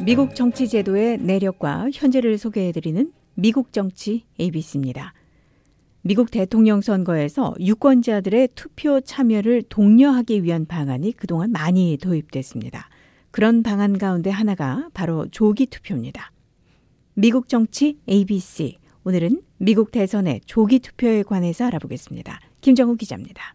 미국 정치 제도의 내력과 현재를 소개해드리는 미국 정치 ABC입니다. 미국 대통령 선거에서 유권자들의 투표 참여를 독려하기 위한 방안이 그동안 많이 도입됐습니다. 그런 방안 가운데 하나가 바로 조기 투표입니다. 미국 정치 ABC, 오늘은 미국 대선의 조기 투표에 관해서 알아보겠습니다. 김정우 기자입니다.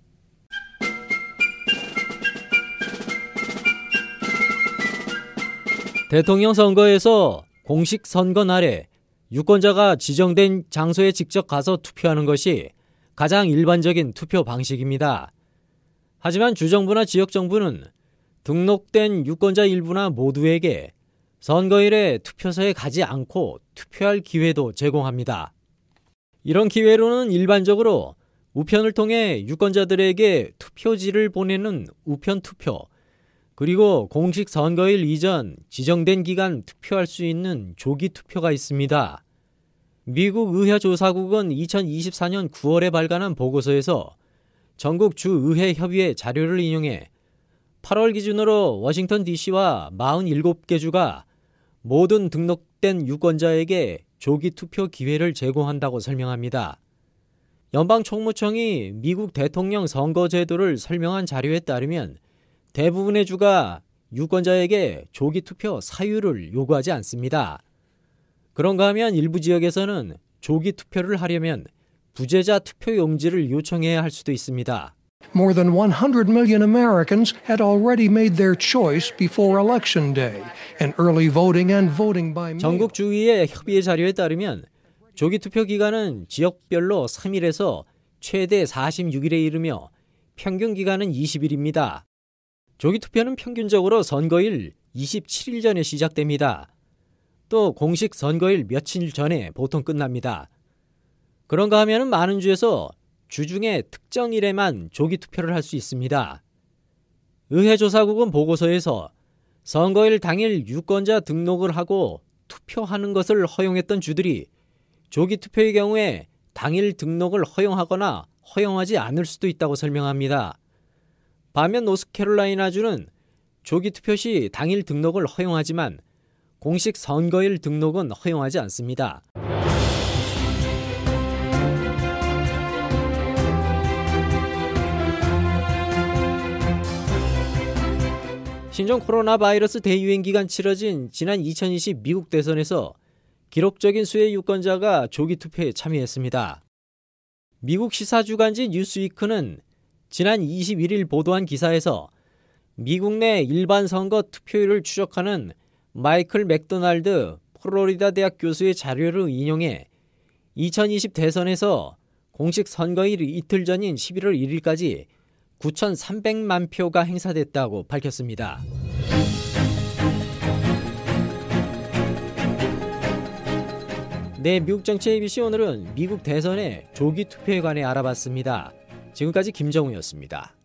대통령 선거에서 공식 선거 날에 유권자가 지정된 장소에 직접 가서 투표하는 것이 가장 일반적인 투표 방식입니다. 하지만 주정부나 지역정부는 등록된 유권자 일부나 모두에게 선거일에 투표소에 가지 않고 투표할 기회도 제공합니다. 이런 기회로는 일반적으로 우편을 통해 유권자들에게 투표지를 보내는 우편투표, 그리고 공식 선거일 이전 지정된 기간 투표할 수 있는 조기 투표가 있습니다. 미국 의회조사국은 2024년 9월에 발간한 보고서에서 전국 주의회 협의회 자료를 인용해 8월 기준으로 워싱턴 DC와 47개 주가 모든 등록된 유권자에게 조기 투표 기회를 제공한다고 설명합니다. 연방총무청이 미국 대통령 선거 제도를 설명한 자료에 따르면 대부분의 주가 유권자에게 조기 투표 사유를 요구하지 않습니다. 그런가 하면 일부 지역에서는 조기 투표를 하려면 부재자 투표 용지를 요청해야 할 수도 있습니다. More than 100 million Americans had already made their choice before election day, and early voting and voting by mail. 전국 주의회 협의회 자료에 따르면 조기 투표 기간은 지역별로 3일에서 최대 46일에 이르며 평균 기간은 20일입니다. 조기 투표는 평균적으로 선거일 27일 전에 시작됩니다. 또 공식 선거일 며칠 전에 보통 끝납니다. 그런가 하면 많은 주에서 주중에 특정 일에만 조기 투표를 할 수 있습니다. 의회조사국은 보고서에서 선거일 당일 유권자 등록을 하고 투표하는 것을 허용했던 주들이 조기 투표의 경우에 당일 등록을 허용하거나 허용하지 않을 수도 있다고 설명합니다. 반면 노스캐롤라이나주는 조기 투표 시 당일 등록을 허용하지만 공식 선거일 등록은 허용하지 않습니다. 신종 코로나 바이러스 대유행 기간 치러진 지난 2020 미국 대선에서 기록적인 수의 유권자가 조기 투표에 참여했습니다. 미국 시사주간지 뉴스위크는 지난 21일 보도한 기사에서 미국 내 일반 선거 투표율을 추적하는 마이클 맥도날드 플로리다 대학 교수의 자료를 인용해 2020 대선에서 공식 선거일 이틀 전인 11월 1일까지 9,300만 표가 행사됐다고 밝혔습니다. 네, 미국 정치 ABC 오늘은 미국 대선의 조기 투표에 관해 알아봤습니다. 지금까지 김정우였습니다.